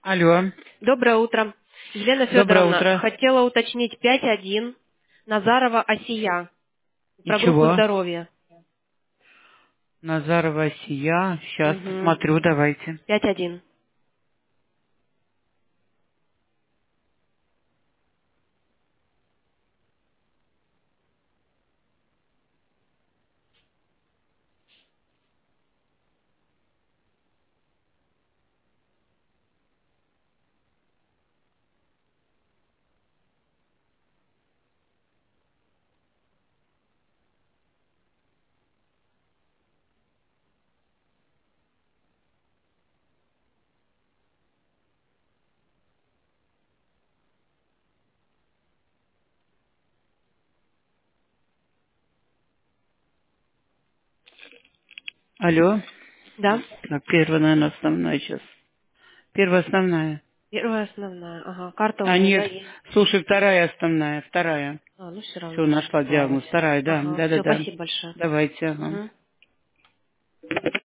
Алло, Доброе утро. Елена доброе Федоровна, утро. хотела уточнить 5.1 Назарова Асия И про группу чего? здоровья. Назарова Сия. Сейчас Угу. посмотрю, давайте. 5.1. Алло. Да? Так, первая, наверное, основная сейчас. Первая основная. Первая основная. Ага. Карта у А нее, да, нет, есть? слушай, вторая основная, вторая. Ну все Все, равно нашла диагноз. ошибалась. Вторая, да, Ага. Все, да. спасибо большое. Давайте, ага. Угу.